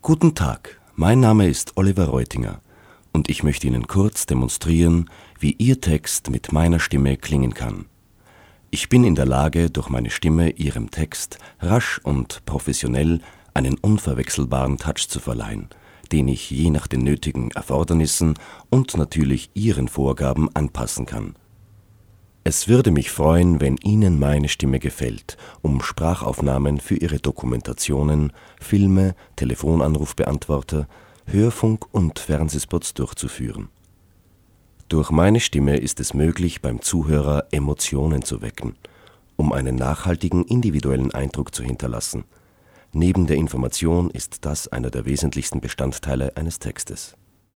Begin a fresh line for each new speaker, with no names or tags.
Guten Tag, mein Name ist Oliver Reutinger und ich möchte Ihnen kurz demonstrieren, wie Ihr Text mit meiner Stimme klingen kann. Ich bin in der Lage, durch meine Stimme Ihrem Text rasch und professionell einen unverwechselbaren Touch zu verleihen, den ich je nach den nötigen Erfordernissen und natürlich Ihren Vorgaben anpassen kann. Es würde mich freuen, wenn Ihnen meine Stimme gefällt, um Sprachaufnahmen für Ihre Dokumentationen, Filme, Telefonanrufbeantworter, Hörfunk- und Fernsehspots durchzuführen. Durch meine Stimme ist es möglich, beim Zuhörer Emotionen zu wecken, um einen nachhaltigen individuellen Eindruck zu hinterlassen. Neben der Information ist das einer der wesentlichsten Bestandteile eines Textes.